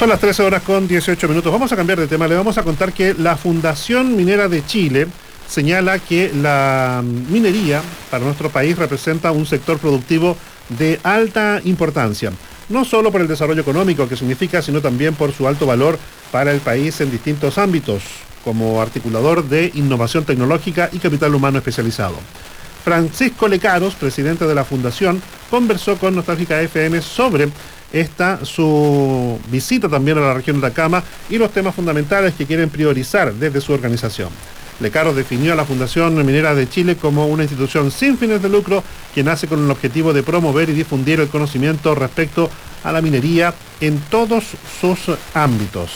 Son las 13 horas con 18 minutos. Vamos a cambiar de tema. Le vamos a contar que la Fundación Minera de Chile señala que la minería para nuestro país representa un sector productivo de alta importancia, no solo por el desarrollo económico que significa, sino también por su alto valor para el país en distintos ámbitos, como articulador de innovación tecnológica y capital humano especializado. Francisco Lecaros, presidente de la Fundación, conversó con Nostálgica FM sobre su visita también a la región de Atacama y los temas fundamentales que quieren priorizar desde su organización. Lecaros definió a la Fundación Minera de Chile como una institución sin fines de lucro que nace con el objetivo de promover y difundir el conocimiento respecto a la minería en todos sus ámbitos.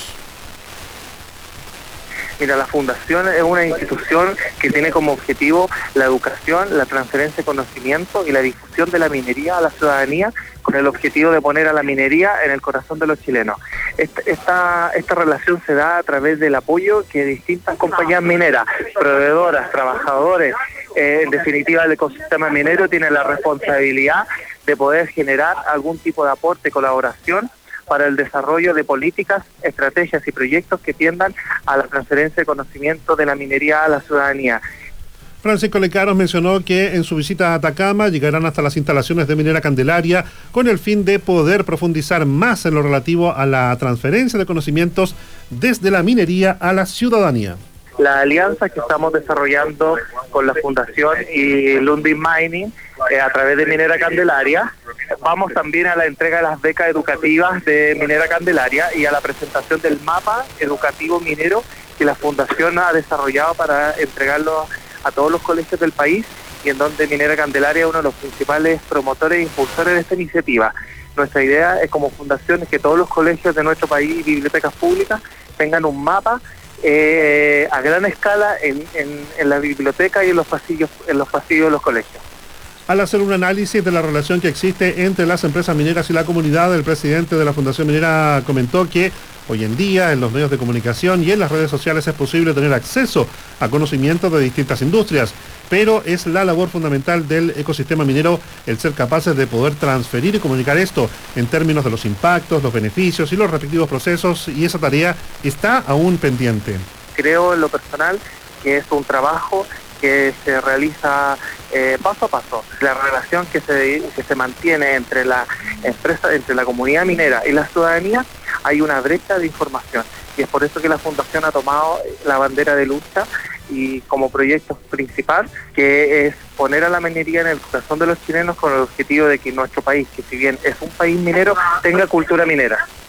Mira, la Fundación es una institución que tiene como objetivo la educación, la transferencia de conocimiento y la difusión de la minería a la ciudadanía, con el objetivo de poner a la minería en el corazón de los chilenos. Esta relación se da a través del apoyo que distintas compañías mineras, proveedoras, trabajadores, en definitiva el ecosistema minero tiene la responsabilidad de poder generar algún tipo de aporte, colaboración para el desarrollo de políticas, estrategias y proyectos que tiendan a la transferencia de conocimiento de la minería a la ciudadanía. Francisco Lecaros mencionó que en su visita a Atacama llegarán hasta las instalaciones de Minera Candelaria con el fin de poder profundizar más en lo relativo a la transferencia de conocimientos desde la minería a la ciudadanía. La alianza que estamos desarrollando con la Fundación y Lundin Mining a través de Minera Candelaria, vamos también a la entrega de las becas educativas de Minera Candelaria y a la presentación del mapa educativo minero que la Fundación ha desarrollado para entregarlo a todos los colegios del país y en donde Minera Candelaria es uno de los principales promotores e impulsores de esta iniciativa. Nuestra idea es como fundación es que todos los colegios de nuestro país y bibliotecas públicas tengan un mapa a gran escala en la biblioteca y en los pasillos de los colegios. Al hacer un análisis de la relación que existe entre las empresas mineras y la comunidad, el presidente de la Fundación Minera comentó que hoy en día en los medios de comunicación y en las redes sociales es posible tener acceso a conocimientos de distintas industrias, pero es la labor fundamental del ecosistema minero el ser capaces de poder transferir y comunicar esto en términos de los impactos, los beneficios y los respectivos procesos, y esa tarea está aún pendiente. Creo en lo personal que es un trabajo que se realiza paso a paso. La relación que se mantiene entre la empresa, entre la comunidad minera y la ciudadanía, hay una brecha de información y es por eso que la Fundación ha tomado la bandera de lucha y como proyecto principal, que es poner a la minería en el corazón de los chilenos con el objetivo de que nuestro país, que si bien es un país minero, tenga cultura minera.